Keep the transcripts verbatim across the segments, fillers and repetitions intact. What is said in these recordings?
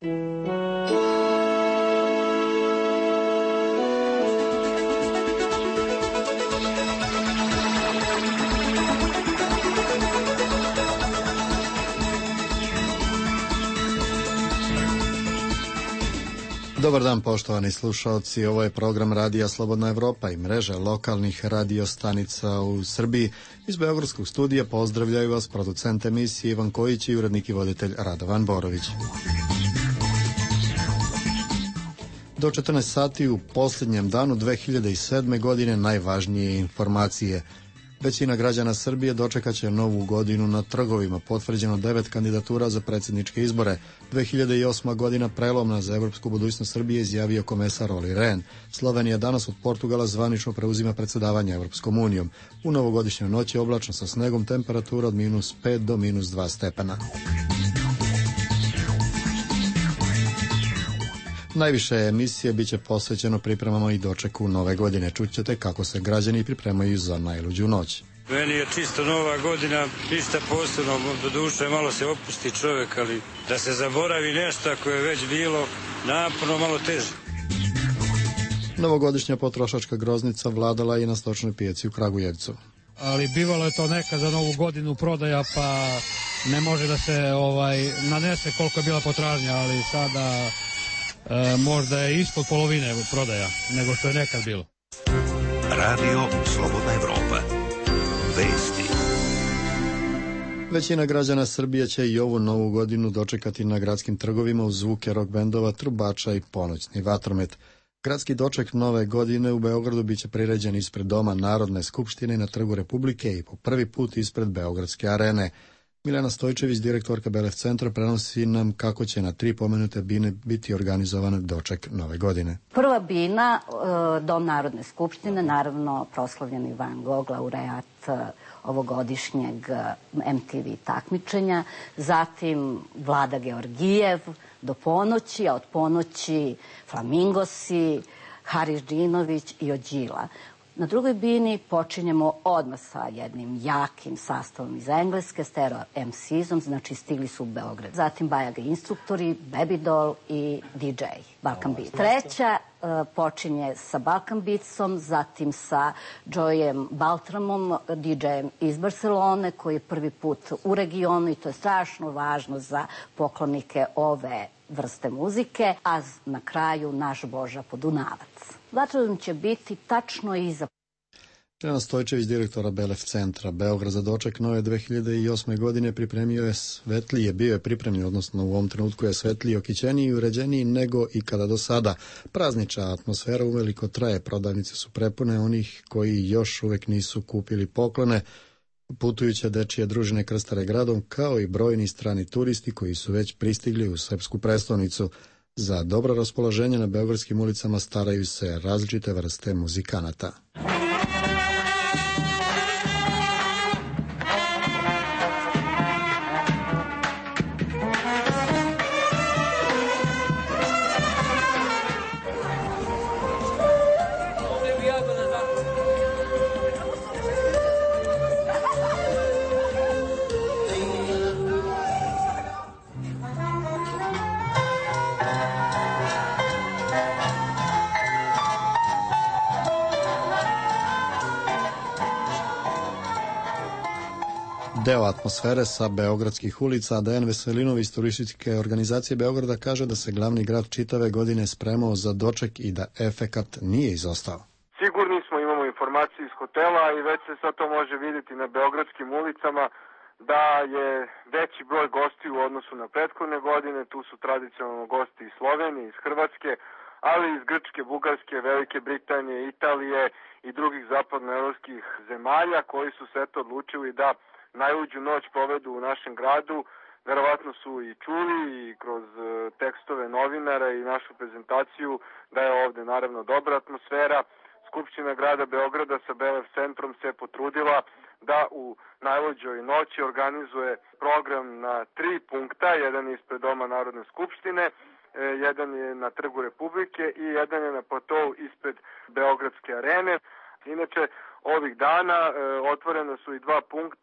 Dobar dan, poštovani slušalci. Ovo je program Radija Slobodna Evropa i mreža lokalnih radio stanica u Srbiji. Iz Beogradskog studija pozdravljaju vas producent emisije Ivan Kojić i urednik i voditelj Radovan Borović. Do četrnaest sati u posljednjem danu dve hiljade sedme. godine najvažnije informacije. Većina građana Srbije dočekaće novu godinu na trgovima, potvrđeno devet kandidatura za predsjedničke izbore. dve hiljade osma. godina prelomna za evropsku budućnost Srbije, izjavio komesar Olli Rehn. Slovenija danas od Portugala zvanično preuzima predsjedavanje Evropskom unijom. U novogodišnjoj noći oblačno sa snegom, temperatura od minus pet do minus dva stepena. Najviše emisije biće posvećeno pripremama i dočeku nove godine. Čućete kako se građani pripremaju za najluđu noć. Meni je čisto nova godina, ništa posebno, do duše malo se opusti čovjek, ali da se zaboravi nešto koje je već bilo naporno, malo teže. Novogodišnja potrošačka groznica vladala i na stočnoj pijaci u Kragujevcu. Ali bivalo je to neka za novu godinu prodaja, pa ne može da se ovaj nanese koliko je bila potražnja, ali sada e, možda je ispod polovine prodaja nego što je nekad bilo. Radio Slobodna Evropa. Vesti. Većina građana Srbije će i ovu novu godinu dočekati na gradskim trgovima uz zvuke rock bendova, trubača i ponoćni vatromet. Gradski doček nove godine u Beogradu biće priređen ispred Doma Narodne skupštine na Trgu Republike i po prvi put ispred Beogradske arene. Miljana Stojčević, direktorka Belef centra, prenosi nam kako će na tri pomenute bine biti organizovan doček nove godine. Prva bina, Dom Narodne skupštine, naravno proslavljeni Van Gogh, laureat ovogodišnjeg em te ve takmičenja, zatim Vlada Georgijev do ponoći, a od ponoći Flamingosi, Haris Džinović i Ođila. Na drugoj bini počinjemo odmah sa jednim jakim sastavom iz Engleske, Stereo em ce-om, znači stigli su u Beograd. Zatim Bajaga instruktori, Baby Doll i di džej, Balkan Beat. Treća uh, počinje sa Balkan Beatsom, zatim sa Joyem Baltramom, di džejem iz Barcelone, koji je prvi put u regionu i to je strašno važno za poklonike ove vrste muzike, a na kraju naš Boža Podunavac. Vatrodan će biti tačno iza. Miljana Stojčević, direktora Belef centra. Beograd za doček nove dve hiljade osme. godine pripremio je svetlije, bio je pripremljen, odnosno u ovom trenutku je svetliji, okićeniji i uređeniji nego ikada do sada. Praznična atmosfera uveliko traje, prodavnice su prepune onih koji još uvek nisu kupili poklone. Putujuće dečije družine krstare gradom, kao i brojni strani turisti koji su već pristigli u srpsku prestonicu. Za dobro raspoloženje na beogradskim ulicama staraju se različite vrste muzikanata. Deo atmosfere sa beogradskih ulica, Dejan Veselinović iz turističke organizacije Beograda kaže da se glavni grad čitave godine spremao za doček i da efekat nije izostao. Sigurni smo, imamo informacije iz hotela i već se sad to može vidjeti na beogradskim ulicama da je veći broj gosti u odnosu na prethodne godine. Tu su tradicionalno gosti iz Slovenije, iz Hrvatske, ali iz Grčke, Bugarske, Velike Britanije, Italije i drugih zapadnoevropskih zemalja koji su se to odlučili da najluđu noć povedu u našem gradu. Verovatno su i čuli i kroz tekstove novinara i našu prezentaciju da je ovde naravno dobra atmosfera. Skupština grada Beograda sa Belef centrom se potrudila da u najluđoj noći organizuje program na tri punkta. Jedan je ispred Doma Narodne skupštine, jedan je na Trgu Republike i jedan je na platou ispred Beogradske arene. Inače, ovih dana e, otvorena su i dva punkta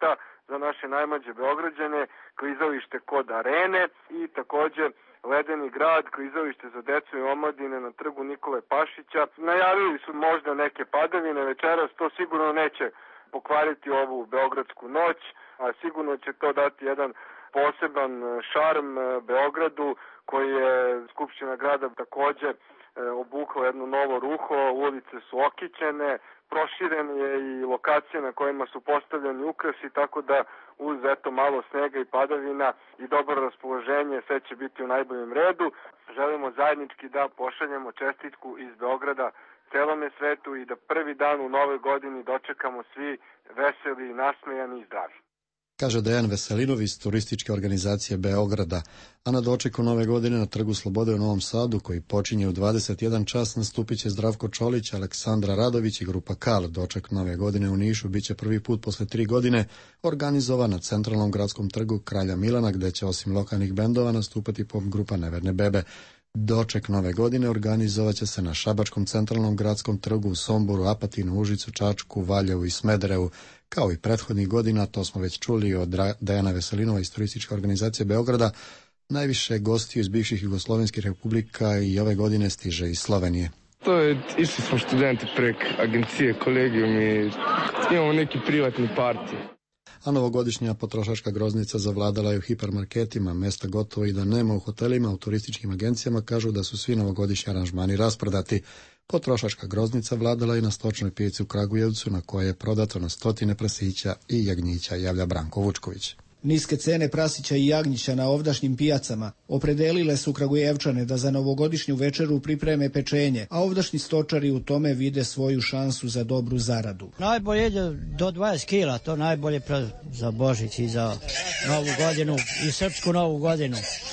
za naše najmlađe Beograđane, klizalište kod Arene i takođe Ledeni grad, klizalište za decu i omladine na trgu Nikole Pašića. Najavili su možda neke padavine večeras, to sigurno neće pokvariti ovu beogradsku noć, a sigurno će to dati jedan poseban šarm Beogradu, koji je Skupština grada takođe obukla jedno novo ruho, ulice su okićene, proširen je i lokacije na kojima su postavljeni ukrasi, tako da uz eto malo snega i padavina i dobro raspoloženje sve će biti u najboljem redu. Želimo zajednički da pošaljemo čestitku iz Beograda celome svetu i da prvi dan u nove godini dočekamo svi veseli, nasmejani i zdravi. Kaže Dejan Veselinov iz turističke organizacije Beograda, a na dočeku nove godine na Trgu Slobode u Novom Sadu, koji počinje u dvadeset jedan čas, nastupit će Zdravko Čolić, Aleksandra Radović i grupa Kal. Doček nove godine u Nišu biće prvi put posle tri godine organizovan na centralnom gradskom trgu Kralja Milana, gde će osim lokalnih bendova nastupati pop grupa Neverne bebe. Doček nove godine organizovaće se na Šabačkom centralnom gradskom trgu u Somboru, Apatinu, Užicu, Čačku, Valjevu i Smederevu. Kao i prethodnih godina, to smo već čuli od Dejana Veselinova iz turističke organizacije Beograda, najviše gostiju iz bivših jugoslovenskih republika i ove godine stiže iz Slovenije. To je, išli smo studenti prek agencije Kolegijum i imamo neki privatni parti. A novogodišnja potrošačka groznica zavladala je u hipermarketima, mesta gotovo i da nema u hotelima, u turističkim agencijama kažu da su svi novogodišnji aranžmani rasprodati. Potrošačka groznica vladala i na stočnoj pijaci u Kragujevcu, na kojoj je prodato na stotine prasića i jagnjića, javlja Branko Vučković. Niske cene prasića i jagnjića na ovdašnjim pijacama opredelile su Kragujevčane da za novogodišnju večeru pripreme pečenje, a ovdašnji stočari u tome vide svoju šansu za dobru zaradu. Najbolje ide do dvadeset kila, to najbolje za Božić i za Novu godinu i srpsku Novu godinu.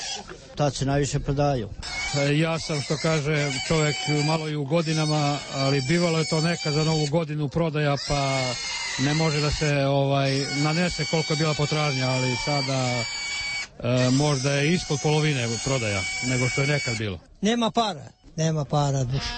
Tad se najviše prodaju. Ja sam, što kaže čovjek, malo i u godinama, ali bivalo je to neka za Novu godinu prodaja, pa ne može da se ovaj nanese koliko je bila potražnja, ali sada e, možda je ispod polovine prodaja nego što je nekad bilo. Nema para, nema para duša.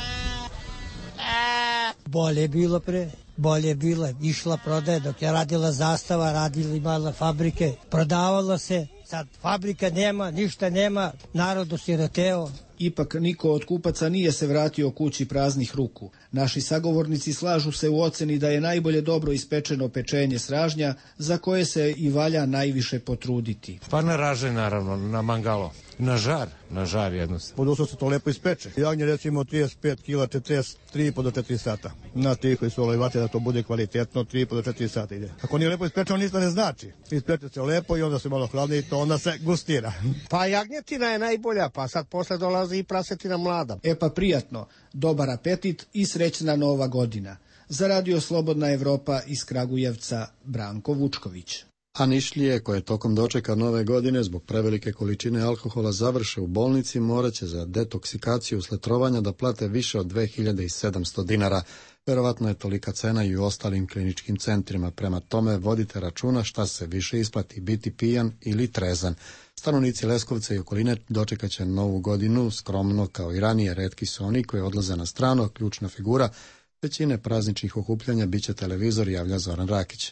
Bolje je bilo pre, bolje je bilo, išla prodaja dok je radila Zastava, radili mala fabrike, prodavalo se. Sad fabrika nema, ništa nema, narod osiroteo. Ipak niko od kupaca nije se vratio kući praznih ruku. Naši sagovornici slažu se u oceni da je najbolje dobro ispečeno pečenje sražnja, za koje se i valja najviše potruditi. Pa na raže, naravno, na mangalo. Na žar, na žar jednostavno. Pod uslovom se to lepo ispeče. Jagnje recimo trideset pet kila, četrdeset tri i po do četiri sata. Na ti koji su olejvati da to bude kvalitetno, tri i po do četiri sata ide. Ako nije lepo ispečeno, ništa ne znači. Ispeče se lepo i onda se malo hladnije i to onda se gustira. Pa jagnjetina je najbolja, pa sad posle dolazi i prasetina mlada. E pa prijatno, dobar apetit i srećna Nova godina. Za Radio Slobodna Evropa iz Kragujevca, Branko Vučković. A Nišlije, koje tokom dočeka nove godine zbog prevelike količine alkohola završe u bolnici, moraće za detoksikaciju usled trovanja da plate više od dve hiljade sedamsto dinara. Verovatno je tolika cena i u ostalim kliničkim centrima. Prema tome vodite računa šta se više isplati, biti pijan ili trezan. Stanovnici Leskovca i okoline dočekaće novu godinu skromno kao i ranije. Retki su oni koji odlaze na strano, ključna figura većine prazničnih okupljanja biće televizor, javlja Zoran Rakić.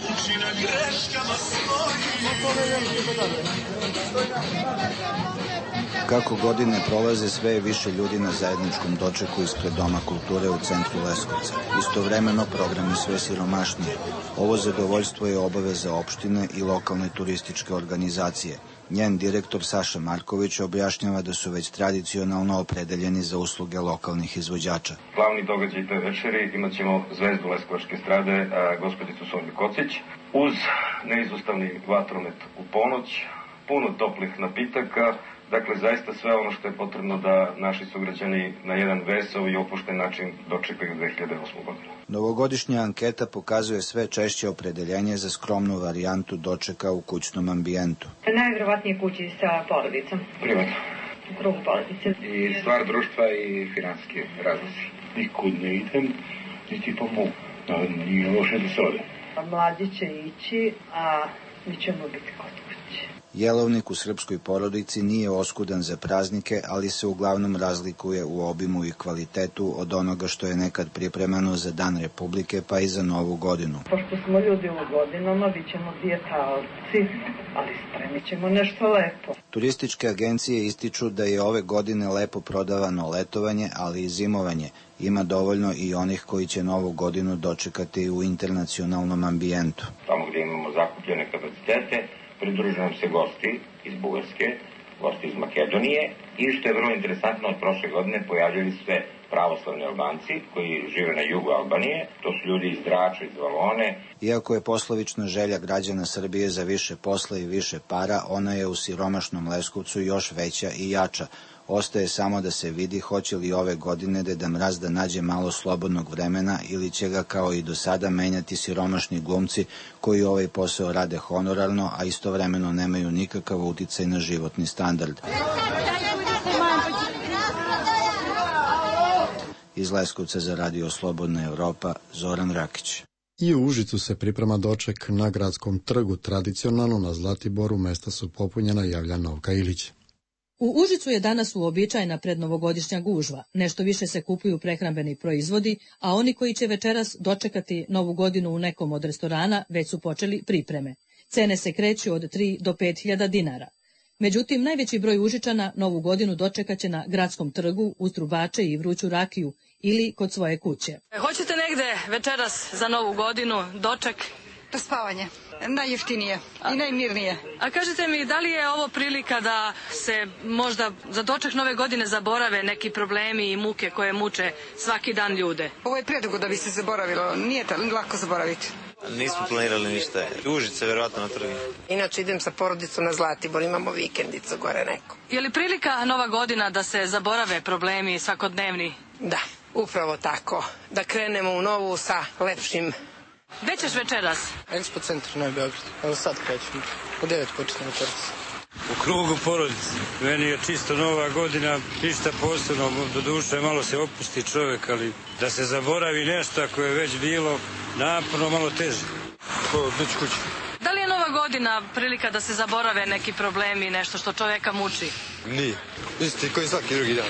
Kako godine prolaze, sve je više ljudi na zajedničkom dočeku ispred Doma kulture u centru Leskovca. Istovremeno programi sve siromašnije. Ovo zadovoljstvo je obaveza opštine i lokalne turističke organizacije. Njen direktor Saša Marković objašnjava da su već tradicionalno opredeljeni za usluge lokalnih izvođača. Glavni događaj te večeri imat ćemo zvezdu Leskovačke strade, gospođicu Sonju Kocić, uz neizostavni vatromet u ponoć, puno toplih napitaka, dakle zaista sve ono što je potrebno da naši sugrađani na jedan vesel i opušten način dočekaju dve hiljade osmu godinu. Novogodišnja anketa pokazuje sve češće opredeljenje za skromnu varijantu dočeka u kućnom ambijentu. Najvjerovatnije kući sa porodicom. Privatno. U krugu porodice. I stvar društva i finansijski razlozi. Nikud ne idem, niti pomogu. Nije loše da se ode. Mlađi će ići, a mi ćemo biti kod kuće. Jelovnik u srpskoj porodici nije oskudan za praznike, ali se uglavnom razlikuje u obimu i kvalitetu od onoga što je nekad pripremano za Dan Republike pa i za Novu godinu. Pošto smo ljudi u godinama, bit ćemo dijetalci, ali spremit ćemo nešto lepo. Turističke agencije ističu da je ove godine lepo prodavano letovanje, ali i zimovanje. Ima dovoljno i onih koji će Novu godinu dočekati u internacionalnom ambijentu. Tamo gdje imamo zakupljene kapacitete, pridružuju nam se gosti iz Bugarske, gosti iz Makedonije i što je vrlo interesantno, od prošle godine pojavljali se pravoslavni Albanci koji žive na jugu Albanije. To su ljudi iz Drača, iz Valone. Iako je poslovična želja građana Srbije za više posla i više para, ona je u siromašnom Leskovcu još veća i jača. Ostaje samo da se vidi hoće li ove godine Deda Mraz da nađe malo slobodnog vremena ili će ga kao i do sada menjati siromašni glumci koji ovaj posao rade honorarno, a istovremeno nemaju nikakav uticaj na životni standard. Iz Leskovca za Radio Slobodna Evropa, Zoran Rakić. I u Užicu se priprema doček na gradskom trgu. Tradicionalno na Zlatiboru mesta su popunjena, javlja Novka Ilić. U Užicu je danas uobičajena prednovogodišnja gužva. Nešto više se kupuju prehrambeni proizvodi, a oni koji će večeras dočekati Novu godinu u nekom od restorana već su počeli pripreme. Cene se kreću od tri do pet hiljada dinara. Međutim, najveći broj Užičana Novu godinu dočekaće na gradskom trgu uz trubače i vruću rakiju ili kod svoje kuće. Hoćete negde večeras za Novu godinu doček? To spavanje. Najjeftinije i najmirnije. A kažete mi, da li je ovo prilika da se možda za doček Nove godine zaborave neki problemi i muke koje muče svaki dan ljude? Ovo je predugo da bi se zaboravilo. Nije lako zaboraviti. Nismo planirali ništa. Užice, verovatno na trgu. Inače idem sa porodicom na Zlatibor, imamo vikendicu gore neko. Je li prilika Nova godina da se zaborave problemi svakodnevni? Da, upravo tako. Da krenemo u novu sa lepšim. Gde ćeš večeras? Expo centar na Beograd. Evo sad krećemo. U devet početne večeras. U krugu porodice. Meni je čisto Nova godina, ništa posebno. Do duše malo se opusti čovjek, ali da se zaboravi nešto ako je već bilo naporno, malo teže. Doći kući. Da li je Nova godina prilika da se zaborave neki problemi, nešto što čovjeka muči? Nije. Isti koji svaki drugi dan.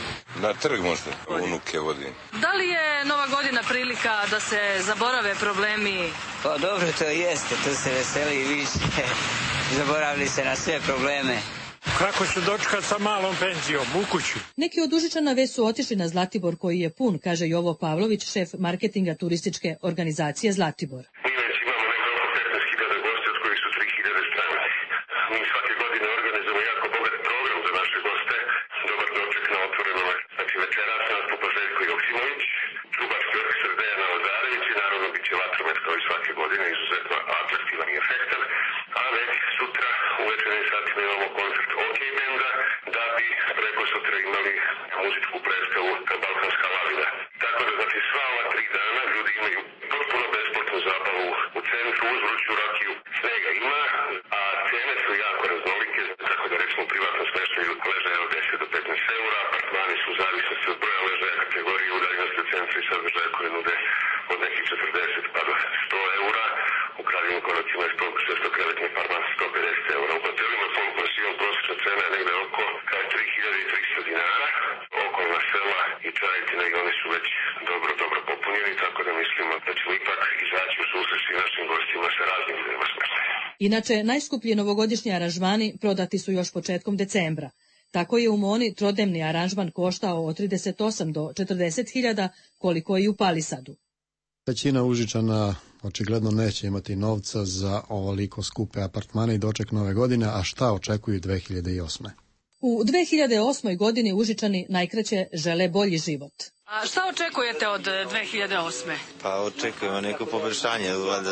Na trg možda, unuke vodi. Da li je Nova godina prilika da se zaborave problemi? Pa dobro, to jeste, tu se veseli više. Zaboravili se na sve probleme. Kako se dočekati sa malom penzijom u kuću? Neki od Užičana već su otišli na Zlatibor koji je pun, kaže Jovo Pavlović, šef marketinga turističke organizacije Zlatibor. Mi već imamo nekako petnaest hiljada gosti, od kojih su tri hiljade strani. Mi svake godine organizujemo jako bogat program za naše goste. Dobar doček na otvorenom. Znači večeras nastupa Željko Joksimović, trubački orkestar Dejana Lazarević i naravno bit će vatromet kao i svake godine, izuzetno atraktivan i efektan. A već sutra u večernim satima imamo koncert OK benda, da bi preko sutra imali muzičku predstavu Balkanska lavina. Tako da znači sva ova tri dana ljudi imaju potpuno besplatnu zabavu u centru uz vruću rakiju. Snega ima, a cene su jako raznolike, tako da recimo privatno smještaju ležaje od deset do petnaest eura, apartmani su u zavisnosti od broja ležaja, kategorije, udaljenosti od centra i sadržaja koje nude od nekih četrdeset pa do sto eura. U Kraljevim Konacima je šestokrevetni apartman sto pedeset eura. U hotelima polupansion prosječna cena je negde oko tri hiljade tristo dinara. Okolna sela i Čajetina i oni su već dobro, dobro popunjeni, tako da mislimo da ćemo ipak izaći u susret i našim gostima sa raznim idejama smrtaja. Inače, najskuplji novogodišnji aranžmani prodati su još početkom decembra. Tako je u Moni trodnevni aranžman koštao od trideset osam do četrdeset hiljada, koliko i u Palisadu. Većina Užičana očigledno neće imati novca za ovoliko skupe apartmane i doček Nove godine, a šta očekuju dve hiljade osme. U dve hiljade osmoj godini Užičani najkraće žele bolji život. A šta očekujete od dve hiljade osme? Pa očekujemo neko poboljšanje,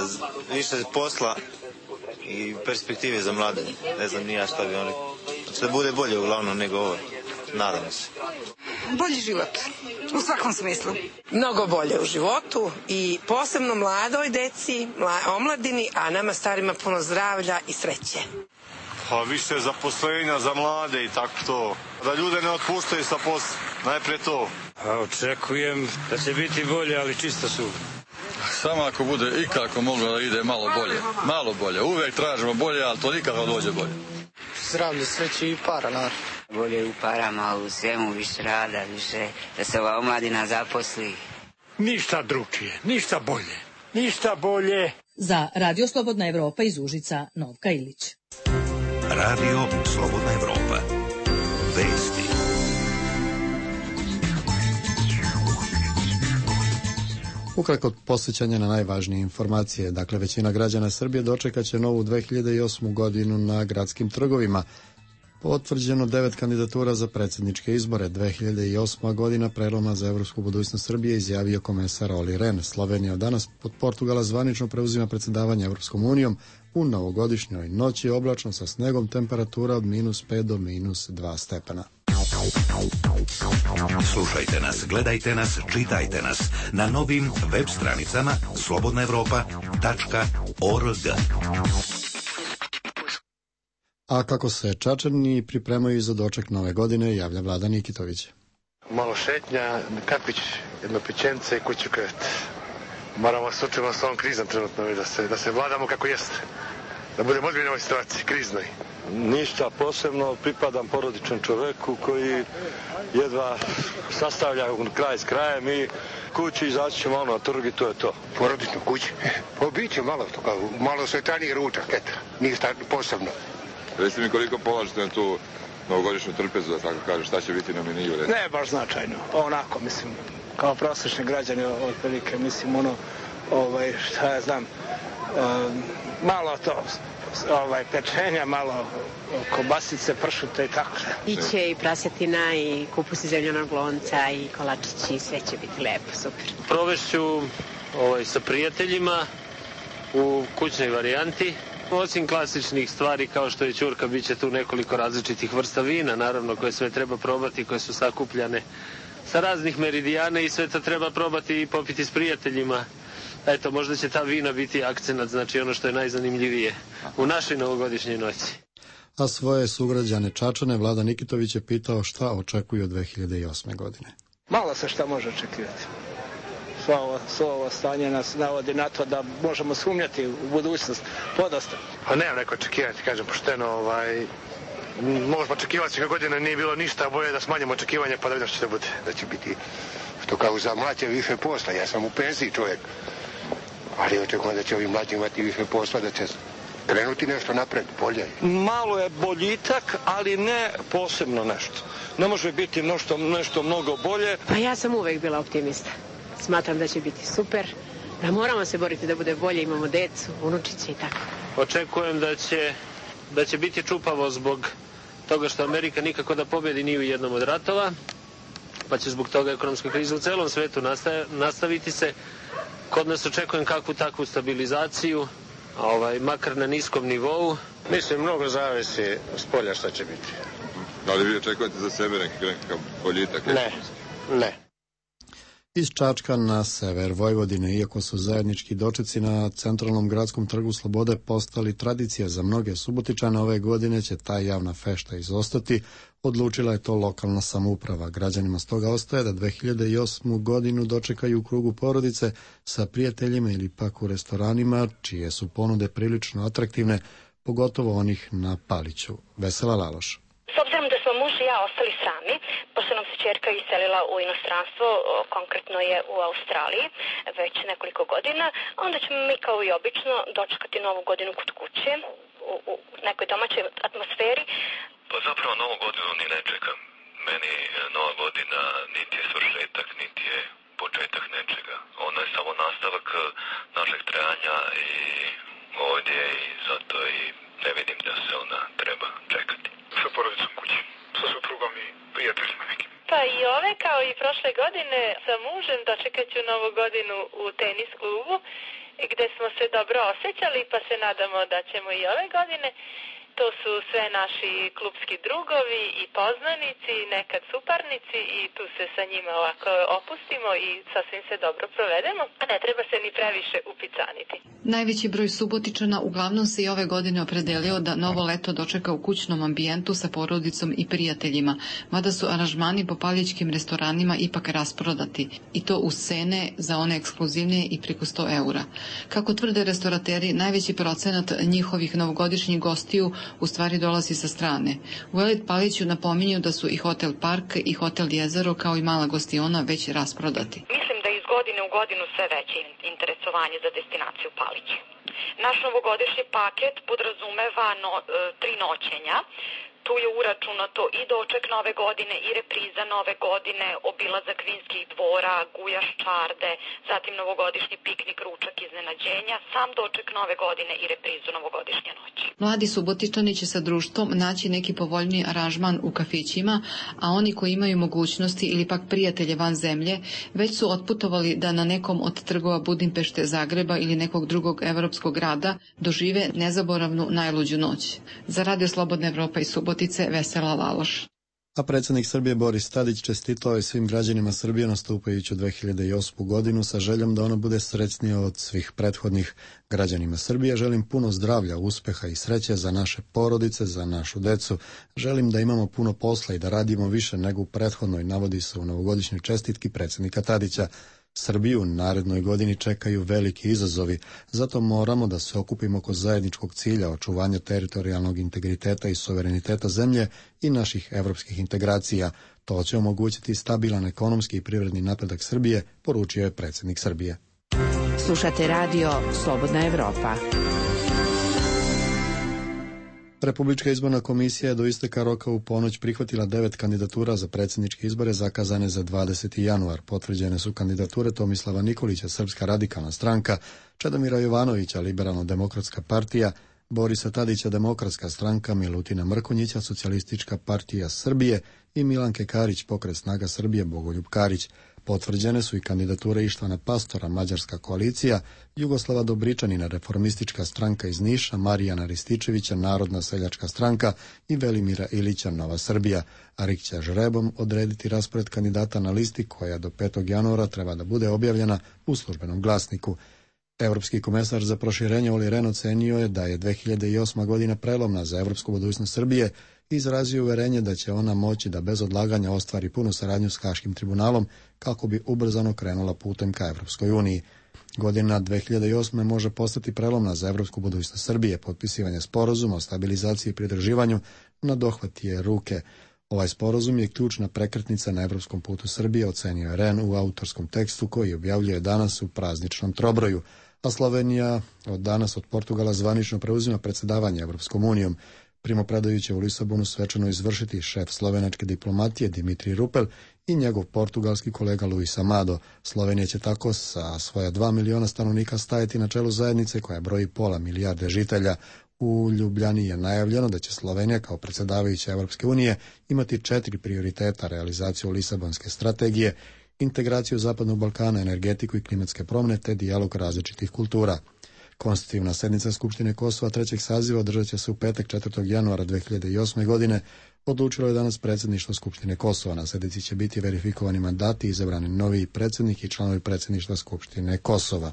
više posla i perspektive za mlade. Ne znam ni ja šta bi oni. Znači da bude bolje uglavnom nego ovo. Nadam se. Bolji život, u svakom smislu. Mnogo bolje u životu i posebno mladoj deci, omladini, a nama starima puno zdravlja i sreće. Pa više zaposlenja za mlade i tako to. Da ljude ne otpuštaju sa posla. Najprije to. A očekujem da će biti bolje, ali čisto su. Samo ako bude ikako moglo da ide malo bolje. Malo bolje. Uvijek tražimo bolje, ali to nikako dođe bolje. zdravlje, sreće i para, naravno. Bolje u parama, u svemu, više rada, više da se ova omladina zaposli. Ništa drugčije, ništa bolje, ništa bolje. Za Radio Slobodna Evropa iz Užica, Novka Ilić. Radio Slobodna Evropa. Vesti. Ukratko posjećanje na najvažnije informacije. Dakle, većina građana Srbije dočekaće novu dve hiljade osmu godinu na gradskim trgovima. Potvrđeno devet kandidatura za predsjedničke izbore. dve hiljade osma godina preloma za evropsku budućnost Srbije, izjavio komesar Oli Ren. Slovenija od danas pod Portugala zvanično preuzima predsjedavanje Evropskom unijom. U novogodišnjoj noći oblačno sa snegom, temperatura od minus pet do minus dva stepena. Slušajte nas, gledajte nas, čitajte nas na novim web stranicama slobodna evropa tačka org. A kako se Čačani pripremaju za doček nove godine, javlja Vlada Nikitović. Malo šetnja, kapić, jedno pečence i kuću krevet. Moramo se učimo s ovom krizom trenutno, da se, da se vladamo kako jeste. Da budemo ozbiljni u ovoj situaciji, kriznoj. Ništa posebno, pripadam porodičnom čoveku koji jedva sastavlja kraj s krajem i kući izaći ćemo ono na trg i to je to. Porodično kući? Pa bit će malo, malo svečaniji ručak, eto, ništa posebno. Recite mi koliko polažete na tu novogodišnju trpezu, da tako kaže, šta će biti na meniju? Ne baš značajno, onako, mislim, kao prosječni građani otprilike, mislim, ono, ovaj, šta ja znam, um, malo to, ovaj, pečenja, malo kobasice, pršute i tako. Iće i prasetina i kupus iz zemljanog lonca i kolačići, sve će biti lepo, super. Provešću ovaj, sa prijateljima u kućnoj varijanti. Osim klasičnih stvari kao što je ćurka, bit će tu nekoliko različitih vrsta vina, naravno, koje sve treba probati, koje su sakupljane sa raznih meridijana i sve to treba probati i popiti s prijateljima. Eto, možda će ta vina biti akcenat, znači ono što je najzanimljivije u našoj novogodišnjoj noći. A svoje sugrađane Čačane Vlada Nikitović je pitao šta očekuju od dve hiljade osme godine. Malo se šta može očekivati. Svo ovo, svo ovo stanje nas navodi na to da možemo sumnjati u budućnost podosta. Pa nemam neko očekivati, kažem pošteno, ovaj, možemo očekivati sve godine nije bilo ništa, bolje da smanjimo očekivanje pa da vidimo što će bude. Da će biti, što kao za mlađe više posla, ja sam u penziji čovjek, ali očekujem da će ovi mlađi imati više posla, da će krenuti nešto napred, bolje. Malo je boljitak, ali ne posebno nešto. Ne može biti nešto, nešto mnogo bolje. Pa ja sam uvek bila optimista. Smatram da će biti super, da moramo se boriti da bude bolje, imamo decu, unučiće i tako. Očekujem da će, da će biti čupavo zbog toga što Amerika nikako da pobjedi ni u jednom od ratova, pa će zbog toga ekonomska kriza u celom svetu nastaviti se. Kod nas očekujem kakvu takvu stabilizaciju, ovaj, makar na niskom nivou. Mislim, mnogo zavisi s polja šta će biti. Da li vi očekujete za sebe neki nekakav boljitak? Ne, ne. Iz Čačka na sever Vojvodine, iako su zajednički dočeci na centralnom gradskom trgu Slobode postali tradicija za mnoge Subotičane, ove godine će ta javna fešta izostati. Odlučila je to lokalna samouprava. Građanima stoga ostaje da dve hiljade osmu godinu dočekaju u krugu porodice sa prijateljima ili pak u restoranima, čije su ponude prilično atraktivne, pogotovo onih na Paliću. Vesela Laloš. S obzirom da smo muž i ja ostali sami, pošto nam se ćerka iselila u inostranstvo, konkretno je u Australiji, već nekoliko godina, onda ćemo mi kao i obično dočekati novu godinu kod kuće, u, u nekoj domaćoj atmosferi. Pa zapravo novu godinu ni ne čekam. Meni nova godina niti je svršetak, niti je početak nečega. Ona je samo nastavak našeg trajanja i ovdje i zato i ne vidim da se ona treba čekati. Sa porodicom kući, sa suprugom i prijateljima nekim. Pa i ove, kao i prošle godine, sa mužem dočekat ću novu godinu u tenis klubu, gde smo se dobro osjećali, pa se nadamo da ćemo i ove godine. To su sve naši klubski drugovi i poznanici, nekad suparnici i tu se sa njima ovako opustimo i sasvim se dobro provedemo, a ne treba se ni previše upicaniti. Najveći broj Subotičana uglavnom se i ove godine opredelio da novo leto dočeka u kućnom ambijentu sa porodicom i prijateljima, mada su aranžmani po palićkim restoranima ipak rasprodati, i to uz cene za one ekskluzivnije i preko sto eura. Kako tvrde restorateri, najveći procenat njihovih novogodišnjih gostiju u stvari dolazi sa strane. U Elit Paliću napominju da su i Hotel Park i Hotel Jezero kao i Mala Gostiona već rasprodati. Mislim da je iz godine u godinu sve veće interesovanje za destinaciju Palić. Naš novogodišnji paket podrazumeva no, tri noćenja. Tu je uračunato i doček nove godine i repriza nove godine, obilazak vinskih dvora, gujaš čarde, zatim novogodišnji piknik, ručak, iznenađenja, sam doček nove godine i reprizu novogodišnje noći. Mladi Subotičani će sa društvom naći neki povoljni aranžman u kafićima, a oni koji imaju mogućnosti ili pak prijatelje van zemlje već su otputovali da na nekom od trgova Budimpešte, Zagreba ili nekog drugog evropskog grada dožive nezaboravnu najluđu noć. Za Radio Slobodna Evropa i Subotica Vesela Laloš. A predsjednik Srbije Boris Tadić čestitao je svim građanima Srbije nastupajuću dve hiljade osmu godinu sa željom da ona bude srećnija od svih prethodnih. Građanima Srbije želim puno zdravlja, uspeha i sreće za naše porodice, za našu decu. Želim da imamo puno posla i da radimo više nego u prethodnoj, navodi se u novogodišnjoj čestitki predsjednika Tadića. Srbiju u narednoj godini čekaju veliki izazovi, zato moramo da se okupimo oko zajedničkog cilja očuvanja teritorijalnog integriteta i suvereniteta zemlje i naših evropskih integracija. To će omogućiti stabilan ekonomski i privredni napredak Srbije, poručio je predsjednik Srbije. Slušate radio Slobodna Evropa. Republička izborna komisija je do isteka roka u ponoć prihvatila devet kandidatura za predsjedničke izbore zakazane za dvadeseti januar. Potvrđene su kandidature Tomislava Nikolića, Srpska radikalna stranka, Čedomira Jovanovića, Liberalno-demokratska partija, Borisa Tadića, Demokratska stranka, Milutina Mrkonjića, Socijalistička partija Srbije i Milanke Karić, Pokret snaga Srbije, Bogoljub Karić. Potvrđene su i kandidature Ištvana Pastora, Mađarska koalicija, Jugoslava Dobričanina, Reformistička stranka iz Niša, Marijana Rističevića, Narodna seljačka stranka i Velimira Ilića, Nova Srbija. Arik će žrebom odrediti raspored kandidata na listi koja do petog januara treba da bude objavljena u službenom glasniku. Evropski komesar za proširenje Oli Ren ocenio je da je dve hiljade osma godina prelomna za evropsku budućnost Srbije i izrazio uverenje da će ona moći da bez odlaganja ostvari punu saradnju s Haškim tribunalom kako bi ubrzano krenula putem ka Evropskoj uniji. Godina dve hiljade osme može postati prelomna za evropsku budućnost Srbije. Potpisivanje sporazuma o stabilizaciji i pridruživanju na dohvat je ruke. Ovaj sporazum je ključna prekretnica na evropskom putu Srbije, ocenio je Ren u autorskom tekstu koji objavljuje danas u prazničnom trobroju. A Slovenija od danas od Portugala zvanično preuzima predsjedavanje Evropskom unijom. Primopredajući će u Lisabonu svečano izvršiti šef slovenačke diplomatije Dimitri Rupel i njegov portugalski kolega Luis Amado. Slovenija će tako sa svoja dva miliona stanovnika stajati na čelu zajednice koja broji pola milijarde žitelja. U Ljubljani je najavljeno da će Slovenija kao predsjedavajuća Evropske unije imati četiri prioriteta: realizaciju Lisabonske strategije, integraciju Zapadnog Balkana, energetiku i klimatske promjene te dijalog različitih kultura. Konstitutivna sednica Skupštine Kosova trećeg saziva održat će se u petak četvrtog januara dve hiljade osme godine. Odlučilo je danas predsjedništvo Skupštine Kosova. Na sednici će biti verifikovani mandati, izabrani novi predsjednik i članovi predsjedništva Skupštine Kosova.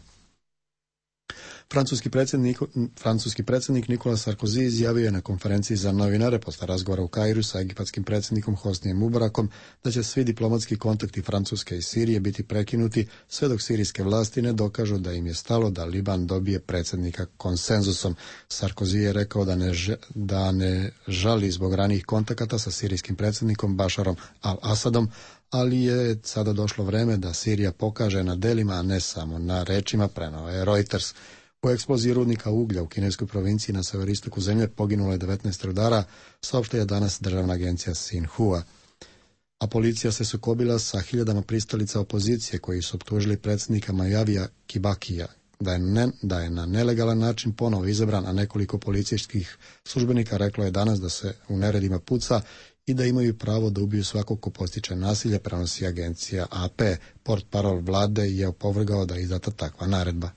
Francuski predsjednik, francuski predsjednik Nikola Sarkozy izjavio je na konferenciji za novinare posle razgovora u Kairu sa egipatskim predsjednikom Hosnijem Mubarakom da će svi diplomatski kontakti Francuske i Sirije biti prekinuti sve dok sirijske vlasti ne dokažu da im je stalo da Liban dobije predsjednika konsenzusom. Sarkozy je rekao da ne, da ne žali zbog ranijih kontakata sa sirijskim predsjednikom Bašarom al-Asadom, ali je sada došlo vreme da Sirija pokaže na delima, a ne samo na rečima, preneo je Reuters. U eksploziji rudnika uglja u kineskoj provinciji na severistoku zemlje poginulo je devetnaest rudara, saopštila je danas državna agencija Sinhua. A policija se sukobila sa hiljadama pristalica opozicije koji su optužili predsjednika Majavija Kibakija da je, ne, da je na nelegalan način ponovo izabran, a nekoliko policijskih službenika reklo je danas da se u neredima puca i da imaju pravo da ubiju svakog ko postiče nasilje, prenosi agencija A P. Portparol vlade je opovrgao da je izdata takva naredba.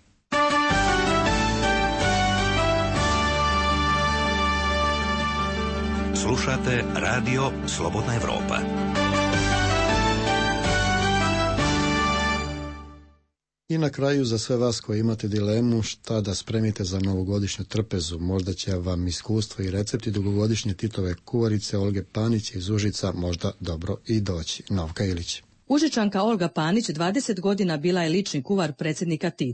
Slušate radio Slobodna Evropa. I na kraju, za sve vas koji imate dilemu šta da spremite za novogodišnju trpezu, možda će vam iskustvo i recepti dugogodišnje Titove kuvarice Olge Panić iz Užica možda dobro i doći. Novka Ilić. Užičanka Olga Panić dvadeset godina bila je lični kuvar predsjednika Tita.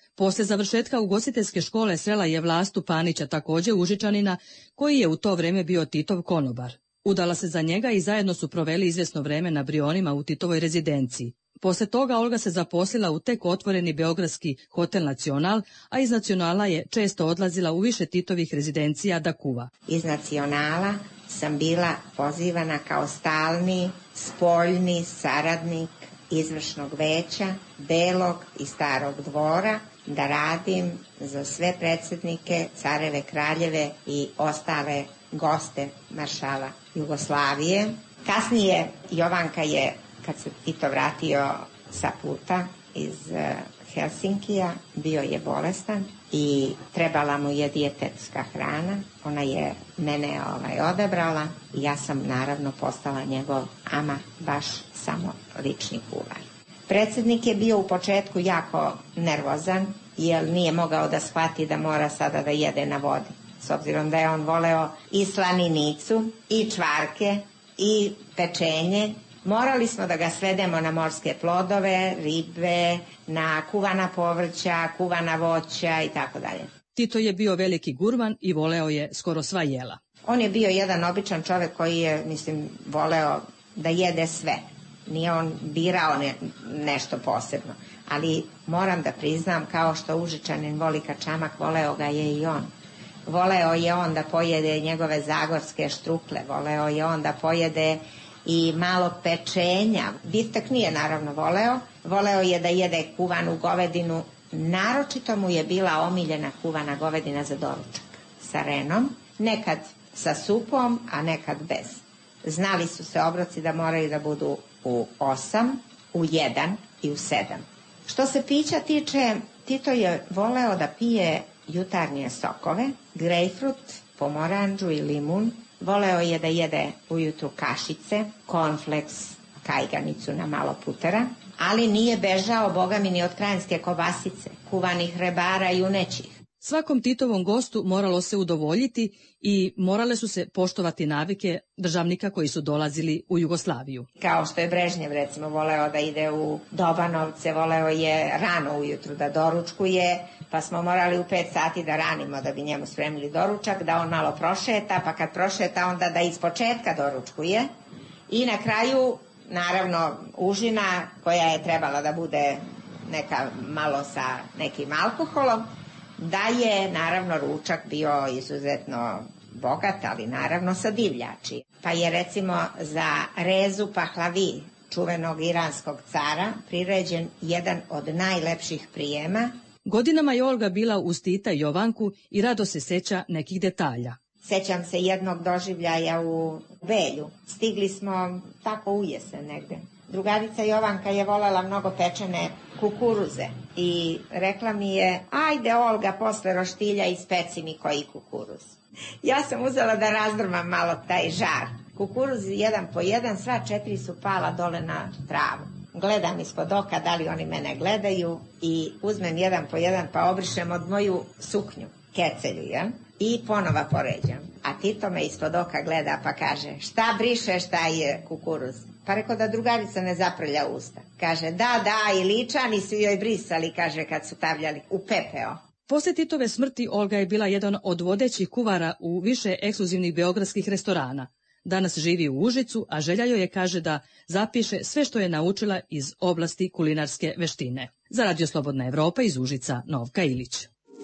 Posle završetka ugostiteljske škole srela je Vlastu Panića, također Užičanina, koji je u to vreme bio Titov konobar. Udala se za njega i zajedno su proveli izvjesno vreme na Brionima u Titovoj rezidenciji. Posle toga Olga se zaposlila u tek otvoreni beogradski Hotel Nacional, a iz Nacionala je često odlazila u više Titovih rezidencija da kuva. Iz Nacionala sam bila pozivana kao stalni, spoljni saradnik izvršnog veća Belog i Starog dvora da radim za sve predsjednike, careve, kraljeve i ostale goste maršala Jugoslavije. Kasnije Jovanka je, kad se Tito vratio sa puta iz Helsinkija, bio je bolestan i trebala mu je dijetetska hrana. Ona je mene ovaj, odabrala i ja sam naravno postala njegov ama baš samo lični kuvar. Predsjednik je bio u početku jako nervozan jer nije mogao da shvati da mora sada da jede na vodi. S obzirom da je on voleo i slaninicu, i čvarke, i pečenje, morali smo da ga svedemo na morske plodove, ribe, na kuvana povrća, kuvana voća i tako dalje. Tito je bio veliki gurman i voleo je skoro sva jela. On je bio jedan običan čovjek koji je, mislim, voleo da jede sve. Nije on birao ne, nešto posebno. Ali moram da priznam, kao što Užičanin voli kačamak, voleo ga je i on. Voleo je on da pojede njegove zagorske štrukle, voleo je on da pojede i malo pečenja. Biftek nije naravno voleo, voleo je da jede kuvanu govedinu. Naročito mu je bila omiljena kuvana govedina za doručak sa renom, nekad sa supom, a nekad bez. Znali su se obroci da moraju da budu u osam, u jedan i u sedam. Što se pića tiče, Tito je voleo da pije jutarnje sokove, grejpfrut, pomoranđu i limun. Voleo je da jede ujutru kašice, cornflakes, kajganicu na malo putera, ali nije bežao, boga mi, ni od krajinske kobasice, kuvanih rebara i junećih. Svakom Titovom gostu moralo se udovoljiti i morale su se poštovati navike državnika koji su dolazili u Jugoslaviju. Kao što je Brežnjev recimo voleo da ide u Dobanovce, voleo je rano ujutru da doručkuje, pa smo morali u pet sati da ranimo da bi njemu spremili doručak, da on malo prošeta, pa kad prošeta onda da iz početka doručkuje i na kraju naravno užina koja je trebala da bude neka malo sa nekim alkoholom, da je naravno ručak bio izuzetno bogat, ali naravno sa divljači. Pa je recimo za Rezu Pahlavi, čuvenog iranskog cara, priređen jedan od najlepših prijema. Godinama je Olga bila uz Tita i Jovanku i rado se seća nekih detalja. Sećam se jednog doživljaja u Belju. Stigli smo tako u jesen negde. Drugarica Jovanka je volela mnogo pečene kukuruze i rekla mi je, ajde Olga, posle roštilja ispeci mi koji kukuruz. Ja sam uzela da razdrmam malo taj žar. Kukuruz jedan po jedan, sva četiri su pala dole na travu. Gledam ispod oka da li oni mene gledaju i uzmem jedan po jedan pa obrišem od moju suknju, kecelju, jel? I ponova poređam. A Tito me ispod oka gleda pa kaže, šta brišeš taj kukuruz? Pa rekao da drugarica ne zaprlja usta. Kaže, da, da, i ličani su joj brisali, kaže, kad su tavljali u pepeo. Posle Titove smrti Olga je bila jedan od vodećih kuvara u više ekskluzivnih beogradskih restorana. Danas živi u Užicu, a želja joj je, kaže, da zapiše sve što je naučila iz oblasti kulinarske veštine. Za Radio Slobodna Evropa iz Užica, Novka Ilić.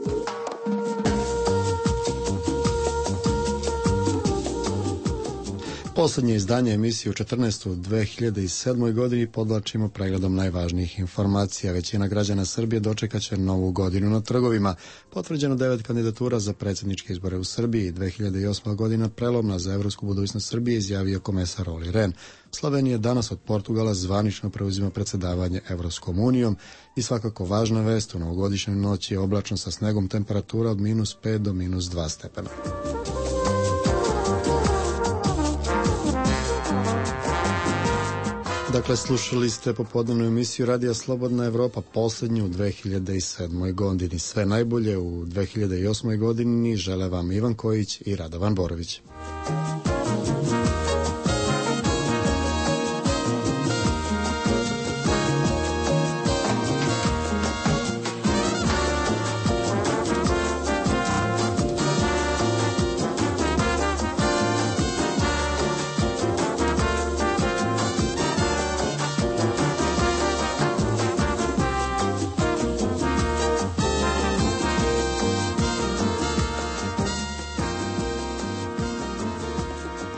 Poslednje izdanje emisije u četrnaestoj u dve hiljade sedmoj godini podlačimo pregledom najvažnijih informacija. Većina građana Srbije dočekaće novu godinu na trgovima. Potvrđeno devet kandidatura za predsjedničke izbore u Srbiji. dve hiljade osma godina prelomna za evropsku budućnost Srbije, izjavio komesar Oli Ren. Slovenija danas od Portugala zvanično preuzima predsjedavanje Evropskom unijom i svakako važna vest, u novogodišnjoj noći je oblačno sa snegom, temperatura od minus pet do minus dva stepena. Dakle, slušali ste popodnevnu emisiju Radija Slobodna Evropa, posljednju u dve hiljade sedmoj godini. Sve najbolje u dve hiljade osmoj godini žele vam Ivan Kojić i Radovan Borović.